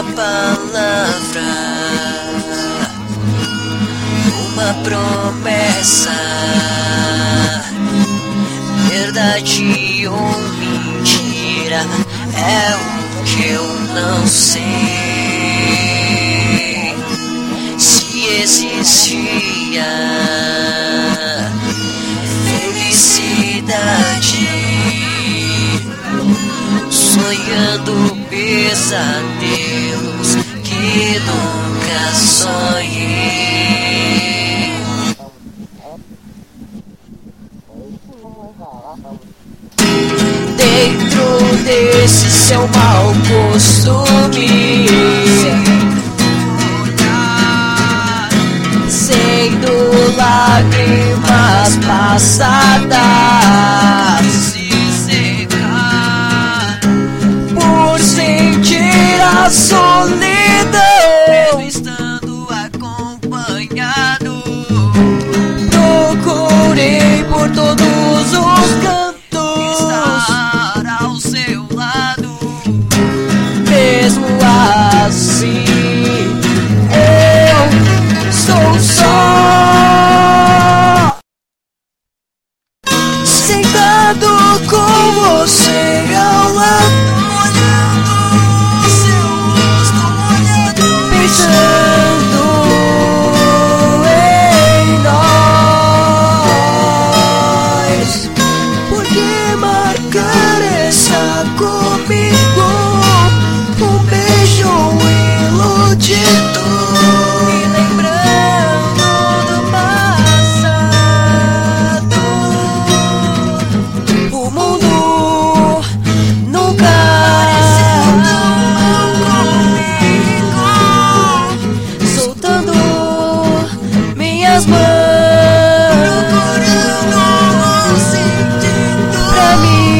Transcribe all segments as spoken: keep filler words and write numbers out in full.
uma palavra, uma promessa, verdade ou mentira, é o que eu não sei. Se existia felicidade, sonhando pesadelos que nunca sonhei. Dentro desse seu mau costume, sendo lágrimas passadas, se secar por sentir a solidão, mesmo estando acompanhado. Procurei por todos os cantos estar ao seu lado, mesmo assim eu sou só, sentado com você ao lado, olhando seu rosto molhado, pensando em nós. Por que marcar essa comigo? Um beijo iludido, me lembrando do passado. O mundo nunca pareceu tão mal comigo, soltando minhas mãos, procurando um sentido pra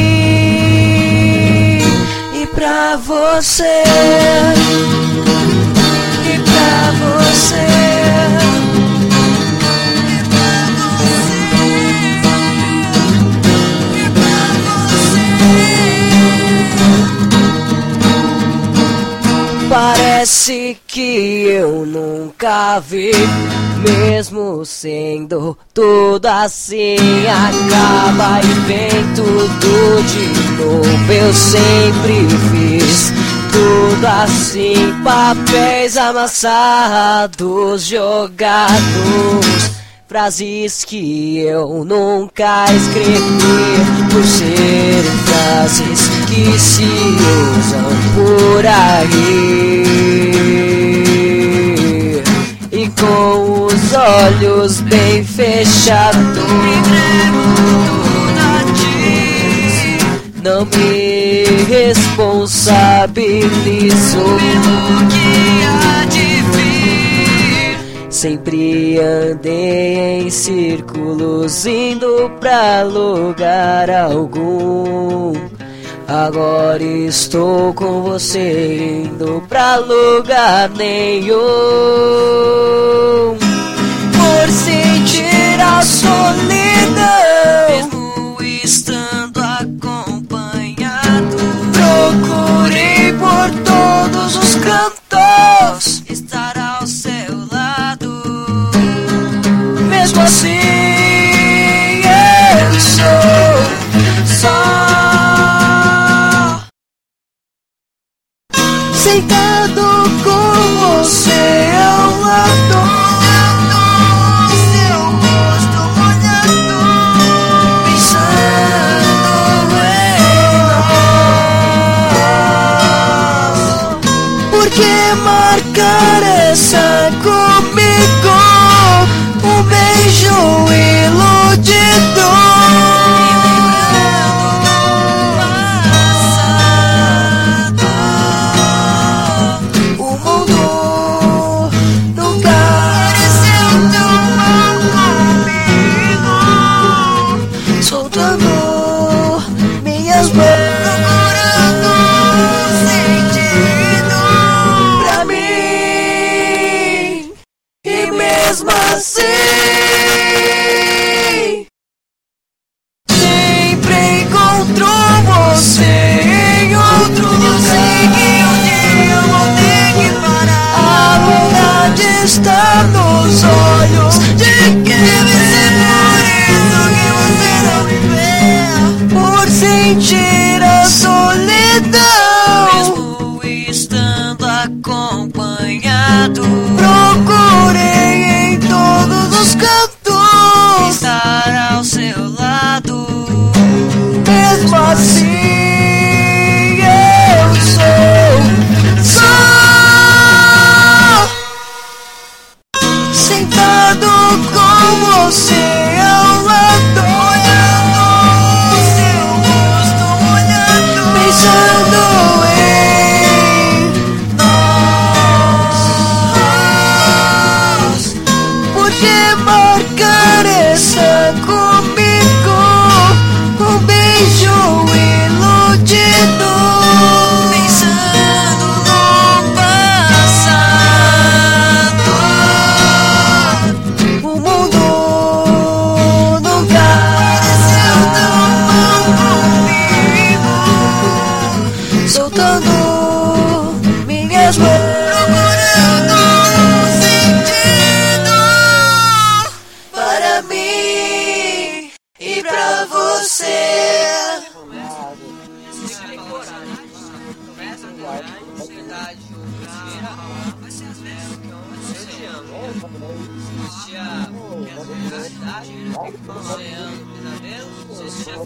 mim e pra você, e pra você, e pra você, e pra você. Parece que eu nunca vi, mesmo sendo tudo assim, acaba e vem tudo de novo. Eu sempre fiz tudo assim, papéis amassados, jogados, frases que eu nunca escrevi, por serem frases que se usam por aí. E com os olhos bem fechados, me entrego tudo a ti, não me responsabilizo pelo que há de vir. Sempre andei em círculos, indo pra lugar algum. Agora estou com você, indo pra lugar nenhum. Por sentir a solidão, mesmo estando acompanhado, procurei por todos os cantos estar ao seu lado. Mesmo assim eu sou só, sentado com você ao lado, olhando seu rosto molhado, pensando em nós. Por que marcar essa comigo? Um beijo iludido, procurando sentido pra mim, e mesmo assim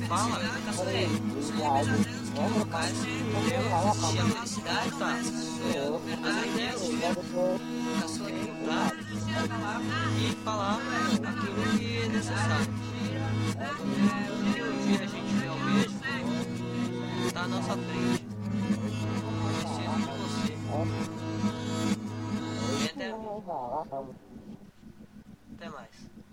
fala, é, os verdadeiros que faz eu a felicidade, tá? Sou eu, verdadeiro da sua tá? E falar aquilo que é necessário. Se um dia a gente vê o mesmo, tá à nossa frente. Preciso de você. Até, até mais.